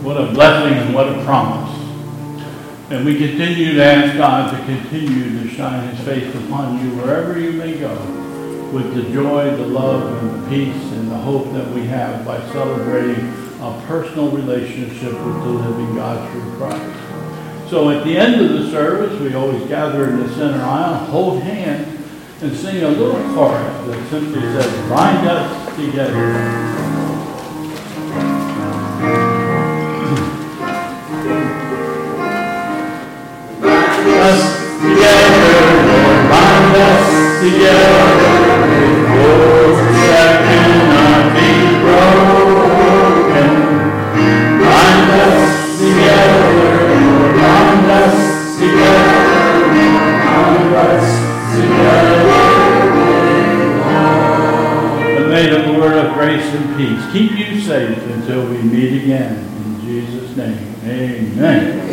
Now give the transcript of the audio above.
What a blessing and what a promise. And we continue to ask God to continue to shine his face upon you wherever you may go, with the joy, the love, and the peace, and the hope that we have by celebrating a personal relationship with the living God through Christ. So at the end of the service, we always gather in the center aisle, hold hands, and sing a little chorus that simply says, bind us together. Bind us together, with cords that cannot be broken. Bind us together, bind us together, bind us together. And may the Lord of grace and peace keep you safe until we meet again. In Jesus' name, amen.